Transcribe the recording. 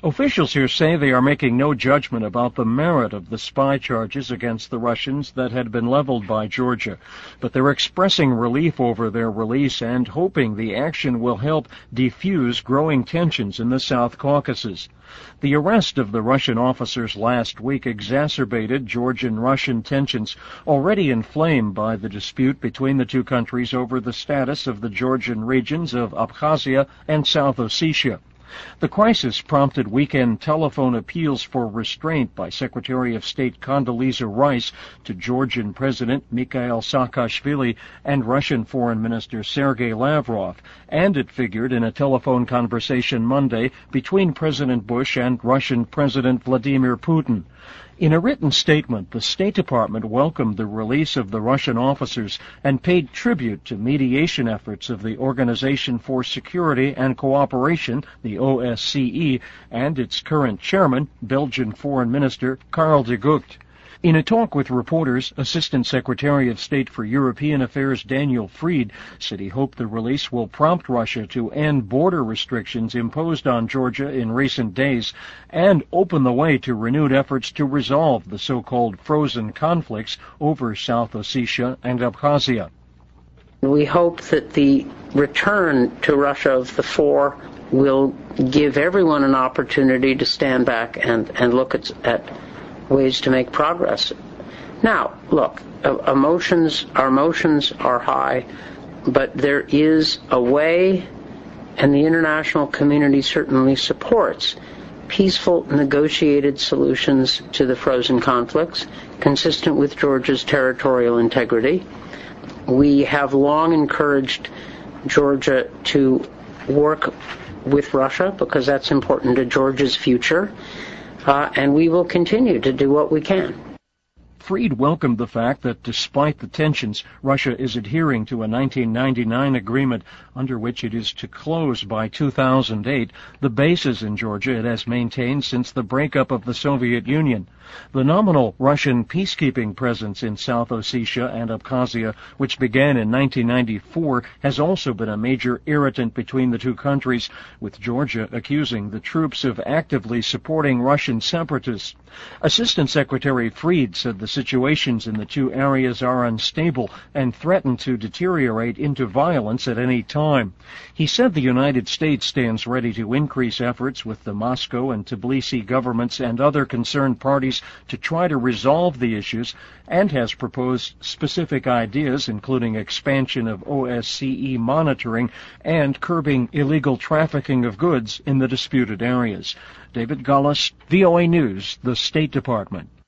Officials here say they are making no judgment about the merit of the spy charges against the Russians that had been leveled by Georgia, but they're expressing relief over their release and hoping the action will help defuse growing tensions in the South Caucasus. The arrest of the Russian officers last week exacerbated Georgian-Russian tensions, already inflamed by the dispute between the two countries over the status of the Georgian regions of Abkhazia and South Ossetia. The crisis prompted weekend telephone appeals for restraint by Secretary of State Condoleezza Rice to Georgian President Mikhail Saakashvili and Russian Foreign Minister Sergei Lavrov, and it figured in a telephone conversation Monday between President Bush and Russian President Vladimir Putin. In a written statement, the State Department welcomed the release of the Russian officers and paid tribute to mediation efforts of the Organization for Security and Cooperation, the OSCE, and its current chairman, Belgian Foreign Minister Karel de Gucht. In a talk with reporters, Assistant Secretary of State for European Affairs Daniel Fried said he hoped the release will prompt Russia to end border restrictions imposed on Georgia in recent days and open the way to renewed efforts to resolve the so-called frozen conflicts over South Ossetia and Abkhazia. We hope that the return to Russia of the four will give everyone an opportunity to stand back and look at ways to make progress. Now, look, our emotions are high, but there is a way, and the international community certainly supports peaceful, negotiated solutions to the frozen conflicts, consistent with Georgia's territorial integrity. We have long encouraged Georgia to work with Russia because that's important to Georgia's future. And we will continue to do what we can. Fried welcomed the fact that despite the tensions, Russia is adhering to a 1999 agreement under which it is to close by 2008 the bases in Georgia it has maintained since the breakup of the Soviet Union. The nominal Russian peacekeeping presence in South Ossetia and Abkhazia, which began in 1994, has also been a major irritant between the two countries, with Georgia accusing the troops of actively supporting Russian separatists. Assistant Secretary Fried said the situations in the two areas are unstable and threaten to deteriorate into violence at any time. He said the United States stands ready to increase efforts with the Moscow and Tbilisi governments and other concerned parties to try to resolve the issues, and has proposed specific ideas including expansion of OSCE monitoring and curbing illegal trafficking of goods in the disputed areas. David Gullis, VOA News, the State Department.